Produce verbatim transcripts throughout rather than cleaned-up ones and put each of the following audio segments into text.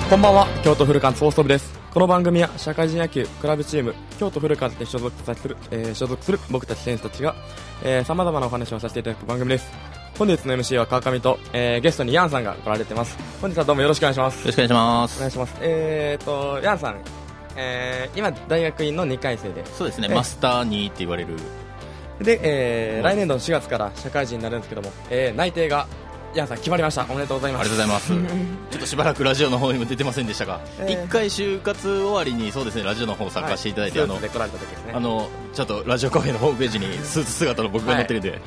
こんばんは、京都フルカンツ放送部です。この番組は社会人野球クラブチーム京都フルカンツに所属する、えー、所属する僕たち選手たちが、えー、様々なお話をさせていただく番組です。本日の エムシー は川上と、えー、ゲストにヤンさんが来られてます。本日はどうもよろしくお願いします。 よろしくお願いします。 お願いします。えーとヤンさん、えー、今大学院のにかい生で、 そうですね、マスターにって言われるで、えー、来年度のしがつから社会人になるんですけども、えー、内定がヤンさん決まりました。おめでとうございます。 ありがとうございますちょっとしばらくラジオの方にも出てませんでしたが、えー、いっかい就活終わりにそうですね、ラジオの方参加していただいて、はい、あの、 来られた時ですね、 あのちょっとラジオカフェのホームページにスーツ姿の僕が載ってるんで、はい、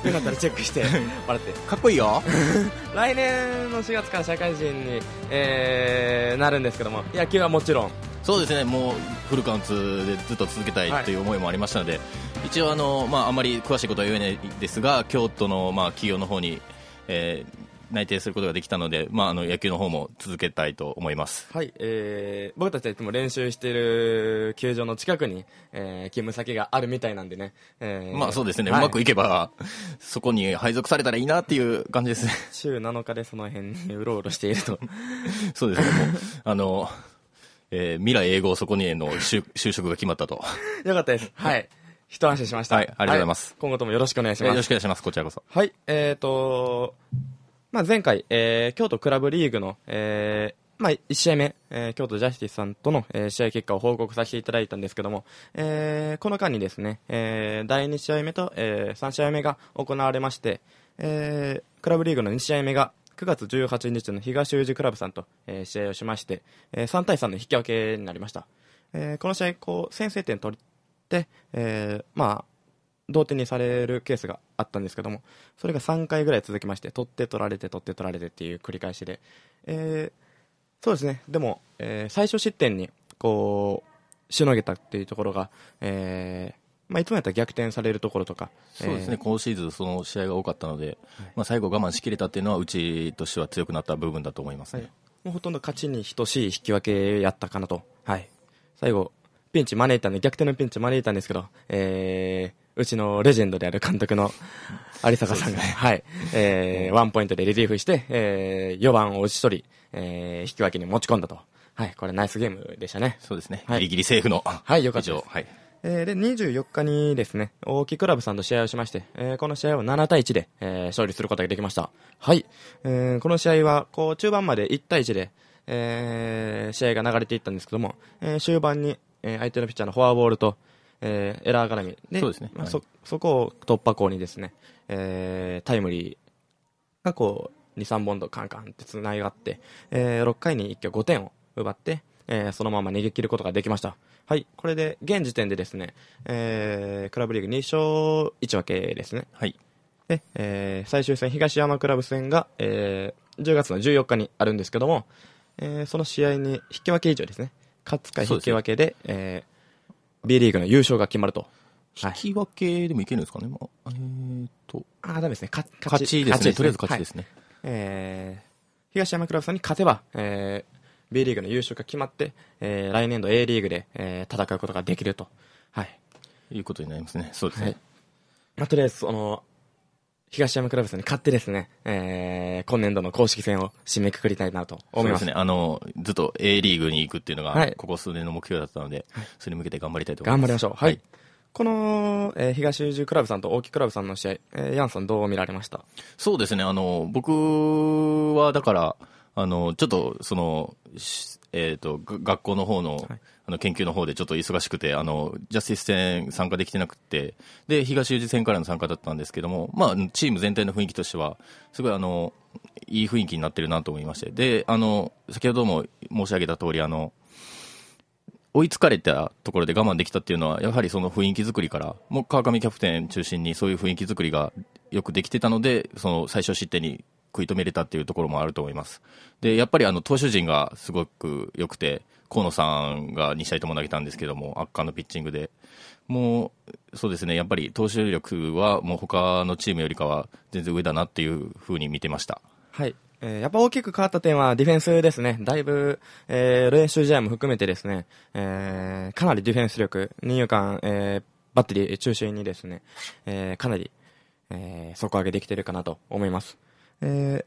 よかったらチェックして笑ってかっこいいよ来年のしがつから社会人に、えー、なるんですけども、野球はもちろんそうですね、もうフルカウンツでずっと続けたいという思いもありましたので、はい、一応あの、まあ、あまり詳しいことは言えないですが、京都の、まあ、企業の方に、えー内定することができたので、まあ、あの野球の方も続けたいと思います。 はい、えー、僕たちはいつも練習している球場の近くに、えー、勤務先があるみたいなんでね、えー、 まあそうですね、 はい、 うまくいけばそこに配属されたらいいなっていう感じですね。 週なのかでその辺にうろうろしているとそうですね、もうあの、えー、未来永劫そこにへの 就, 就職が決まったとよかったです。はい一安心しました。 はい、ありがとうございます、はい、 今後ともよろしくお願いします。 よろしくお願いします。こちらこそ。 はい、えーとまあ、前回、えー、京都クラブリーグの、えーまあ、いち試合目、えー、京都ジャスティスさんとの、えー、試合結果を報告させていただいたんですけども、えー、この間にですね、えー、だいに試合目と、えー、さん試合目が行われまして、えー、クラブリーグのに試合目がくがつじゅうはちにちの東宇治クラブさんと、えー、試合をしまして、えー、さんたいさんの引き分けになりました。えー、この試合こう先制点取って、えー、まあ同点にされるケースがあったんですけども、それがさんかいぐらい続きまして、取って取られて取って取られてっていう繰り返しで、えー、そうですね、でも、えー、最初失点にこうしのげたっていうところが、えーまあ、いつもやったら逆転されるところとか、 そうですね、 えー、 今シーズンその試合が多かったので、はい、まあ、最後我慢しきれたっていうのはうちとしては強くなった部分だと思いますね、はい、 もうほとんど勝ちに等しい引き分けやったかなと、はい、最後ピンチ招いたんで、逆転のピンチ招いたんですけど、えーうちのレジェンドである監督の有坂さんが、ね、はい、えー、ワンポイントでリリーフして、えー、よばんを打ち取り、えー、引き分けに持ち込んだと。はい、これナイスゲームでしたね。 そうですね。 はい、 ギリギリセーフの。 はい、よかったです。 はい。 えー、で、にじゅうよっかにですね、大木クラブさんと試合をしまして、えー、この試合をななたいいちで、えー、勝利することができました。はい、えー、この試合は、こう、中盤までいちたいいちで、えー、試合が流れていったんですけども、えー、終盤に、えー、相手のピッチャーのフォアボールと、えー、エラー絡みで、 そうですね、 まあ、 はい、 そ, そこを突破口にですね、えー、タイムリーがこうにさんぼんとカンカンってつながって、えー、ろっかいに一挙ごてんを奪って、えー、そのまま逃げ切ることができました。はい、これで現時点でですね、えー、クラブリーグにしょういち分けですね。 はい、 で、えー、最終戦東山クラブ戦が、えー、じゅうがつのじゅうよっかにあるんですけども、えー、その試合に引き分け以上ですね、勝つか引き分けで、えーB リーグの優勝が決まると。 引き分けでもいけるんですかね、まあ、えー、とあダメですね、勝ち、 勝ちですね、とりあえず勝ちですね、 はい、えー、東山クラブさんに勝てば、えー、B リーグの優勝が決まって、えー、来年度 A リーグで、えー、戦うことができると、はい、 いうことになりますね。そうですね、はい、 まあ、とりあえずその東山クラブさんに勝ってですね、えー、今年度の公式戦を締めくくりたいなと思います。 そうですね、あのずっと A リーグに行くっていうのが、 はい、 ここ数年の目標だったので、はい、それに向けて頑張りたいと思います。 頑張りましょう。はい、はい、この、えー、東宇治クラブさんと大木クラブさんの試合、えー、ヤンさんどう見られました？ そうですね、あの僕はだからあのちょっとその、えー、と学校の方の、はい、あの研究の方でちょっと忙しくて、あのジャスティス戦参加できてなくて、で東宇治戦からの参加だったんですけども、まあ、チーム全体の雰囲気としてはすごいあのいい雰囲気になってるなと思いまして、であの先ほども申し上げた通り、あの追いつかれたところで我慢できたっていうのはやはりその雰囲気作りから、もう川上キャプテン中心にそういう雰囲気作りがよくできてたので、その最初失点に食い止めれたっていうところもあると思います。でやっぱりあの投手陣がすごく良くて、河野さんがに試合とも投げたんですけども、圧巻のピッチングで、もうそうですね、やっぱり投手力はもう他のチームよりかは全然上だなっていう風に見てました。 はい、えー、やっぱ大きく変わった点はディフェンスですね。だいぶ、えー、練習試合も含めてですね、えー、かなりディフェンス力、二遊間、えー、バッテリー中心にですね、えー、かなり、えー、底上げできているかなと思います。えー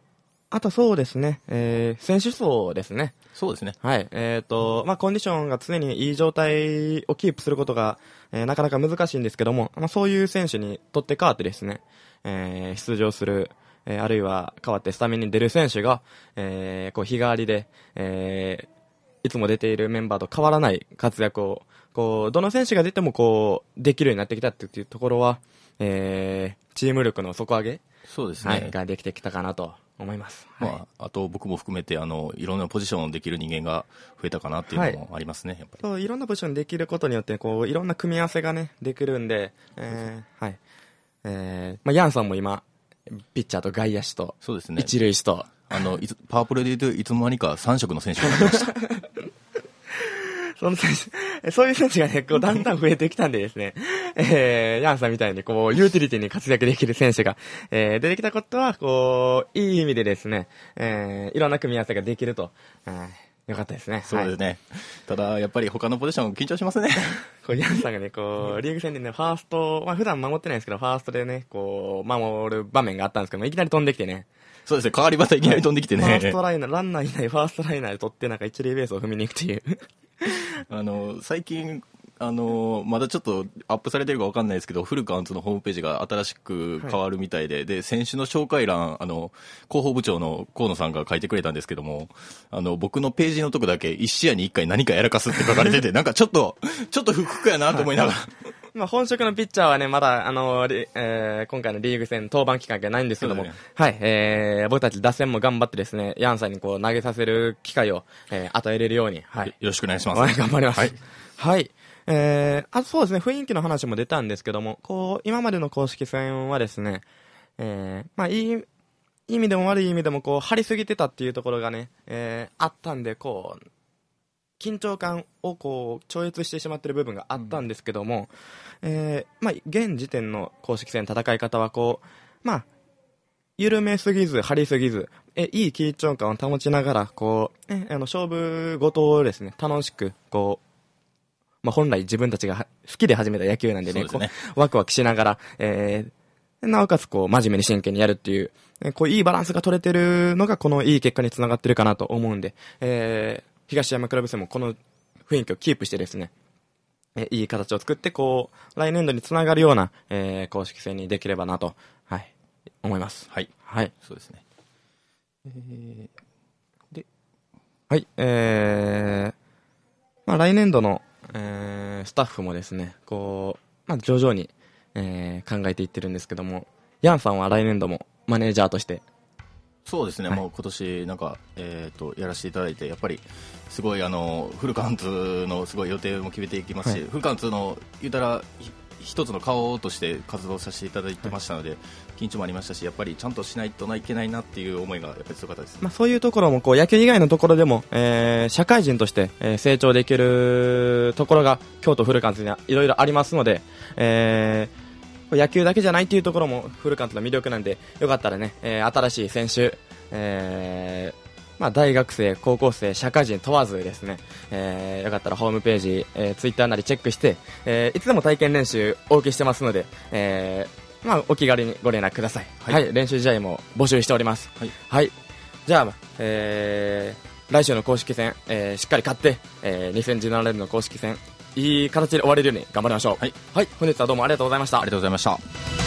あとそうですね、えー、選手層ですね。 そうですね。 はい。えっ、ー、と、まあ、コンディションが常にいい状態をキープすることが、えー、なかなか難しいんですけども、まあ、そういう選手にとって変わってですね、えー、出場する、えー、あるいは変わってスタメンに出る選手が、えー、こう日替わりで、えー、いつも出ているメンバーと変わらない活躍を、こう、どの選手が出てもこう、できるようになってきたっていうところは、えー、チーム力の底上げ、 そうですね。 はい、ができてきたかなと思います。 まあ、はい、あと僕も含めて、あの、いろんなポジションできる人間が増えたかなっていうのもありますね、はい、やっぱり。 そう、いろんなポジションできることによって、こう、いろんな組み合わせがね、できるんで、えー、はい。えー、まあ、ヤンさんも今、ピッチャーと外野手と、 そうですね。 一塁手と、 あの、いつパワープロで言うといつの間にかさん色の選手がなりました。 その選手、そういう選手がね、こう、だんだん増えてきたんでですね、えー、ヤンさんみたいに、こう、ユーティリティに活躍できる選手が、えー、出てきたことは、こう、いい意味でですね、えー、いろんな組み合わせができると、えー、よかったですね。 そうですね。はい、ただ、やっぱり他のポジション緊張しますね。 こう、ヤンさんがね、こう、リーグ戦でね、ファースト、まあ普段守ってないんですけど、ファーストでね、こう、守る場面があったんですけども、いきなり飛んできてね、 そうですね、変わりバタいきなり飛んできてね。 ファーストライナー、ランナーいないファーストライナーで取って、なんか一塁ベースを踏みに行くっていう。 あの、最近、あの、まだちょっとアップされてるかわかんないですけど、フルカウントのホームページが新しく変わるみたいで、はい、で、選手の紹介欄、あの、広報部長の河野さんが書いてくれたんですけども、あの、僕のページのとこだけ一試合に一回何かやらかすって書かれてて、なんかちょっと、ちょっと不服やなと思いながら。 まあ、本職のピッチャーはね、まだ、あの、えー、今回のリーグ戦登板期間がないんですけども、ね、はい、えー、僕たち打線も頑張ってですね、ヤンさんにこう投げさせる機会を、えー、与えれるように、はい。 よろしくお願いします。はい、 頑張ります。 はい。 はい。えー、あ、そうですね、雰囲気の話も出たんですけども、こう、今までの公式戦はですね、えー、まあ、いい、いい意味でも悪い意味でも、こう、張りすぎてたっていうところがね、えー、あったんで、こう、緊張感をこう超越してしまっている部分があったんですけども、うん、えーまあ、現時点の公式戦戦い方はこう、まあ、緩めすぎず張りすぎずえいい緊張感を保ちながらこう、えあの勝負ごとをですね楽しくこう、まあ、本来自分たちが好きで始めた野球なんで ね, でねこうワクワクしながら、えー、なおかつこう真面目に真剣にやるっていう、こういいバランスが取れてるのがこのいい結果につながってるかなと思うんで、えー東山クラブ戦もこの雰囲気をキープしてですね、えいい形を作ってこう来年度につながるような、えー、公式戦にできればなと、はい、思います。 はい、 はい、 そうですね。えー、 で、はい、えー、まあ来年度の、えー、スタッフもですね、こうまあ徐々に、えー、考えていってるんですけども、ヤンさんは来年度もマネージャーとしてそうですね、はい、もう今年なんか、えー、とやらせていただいてやっぱりすごいあのフルカウントのすごい予定も決めていきますし、はい、フルカウントの言ったら一つの顔として活動させていただいてましたので、はい、緊張もありましたしやっぱりちゃんとしないといけないなっていう思いがやっぱり強かったです、ね。 まあ、そういうところもこう野球以外のところでも、えー、社会人として、えー、成長できるところが京都フルカウントにはいろいろありますので、えー野球だけじゃないっていうところもフルカウントの魅力なんで、よかったらね、えー、新しい選手、えーまあ、大学生、高校生、社会人問わずですね、えー、よかったらホームページ、えー、ツイッターなりチェックして、えー、いつでも体験練習お受けしてますので、えーまあ、お気軽にご連絡ください。はい、はい、練習試合も募集しております。はい、はい、じゃあ、えー、来週の公式戦、えー、しっかり勝って、えー、にせんじゅうななねんの公式戦いい形で終われるように頑張りましょう。はい、はい、本日はどうもありがとうございました。 ありがとうございました。